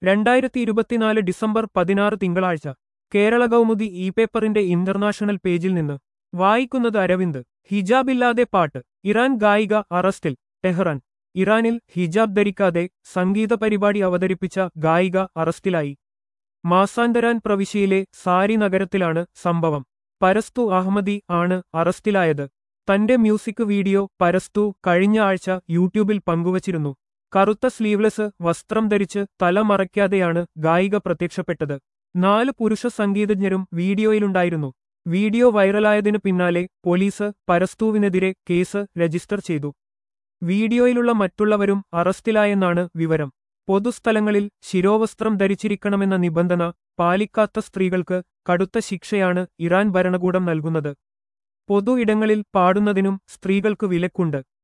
2024 December 16 തിങ്കളാഴ്ച Kerala Kaumudi e പേപ്പറിന്റെ international പേജിൽ നിന്ന് വായിക്കുന്നത് അരവിന്ദ്. ഹിജാബില്ലാതെ പാട്ട്. ഇറാൻ ഗായിക അറസ്റ്റിൽ. ടെഹ്റാൻ. ഇറാനിൽ ഹിജാബ് ധരിക്കാതെ സംഗീത പരിപാടി അവതരിപ്പിച്ച ഗായിക അറസ്റ്റിലായി. മാസാന്തരാൻ പ്രവിശ്യയിലെ സാരി നഗരത്തിലാണ് സംഭവം. പരസ്തു അഹമ്മദി ആണ് അറസ്റ്റിലായത്. തന്റെ മ്യൂസിക് വീഡിയോ പരസ്തു കഴിഞ്ഞ ആഴ്ച യൂട്യൂബിൽ പങ്കുവച്ചിരുന്നു. കറുത്ത സ്ലീവ്ലെസ് വസ്ത്രം ധരിച്ച് തല മറയ്ക്കാതെയാണ് ഗായിക പ്രത്യക്ഷപ്പെട്ടത്. 4 പുരുഷ സംഗീതജ്ഞരും വീഡിയോയിലുണ്ടായിരുന്നു. വീഡിയോ വൈറലായതിനു പിന്നാലെ പോലീസ് പരസ്തുവിനെതിരെ കേസ് രജിസ്റ്റർ ചെയ്തു. വീഡിയോയിലുള്ള മറ്റുള്ളവരും അറസ്റ്റിലായെന്നാണ് വിവരം. പൊതുസ്ഥലങ്ങളിൽ ശിരോവസ്ത്രം ധരിച്ചിരിക്കണമെന്ന നിബന്ധന പാലിക്കാത്ത സ്ത്രീകൾക്ക് കടുത്ത ശിക്ഷയാണ് ഇറാൻ ഭരണകൂടം നൽകുന്നത്. പൊതു ഇടങ്ങളിൽ പാടുന്നതിനും സ്ത്രീകൾക്ക് വിലക്കുണ്ട്.